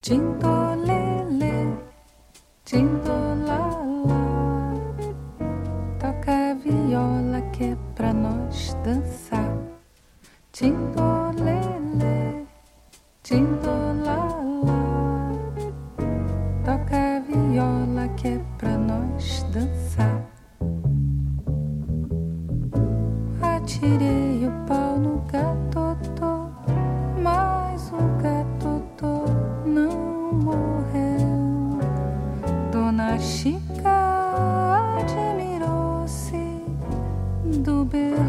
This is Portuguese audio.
Tindolele, tindolala, toca a viola que é pra nós dançar. Tindolele, tindolala, toca a viola que é pra nós dançar. Atirei o pau no gatotô, mas o gatotô não morreu. Dona Chica admirou-se do berro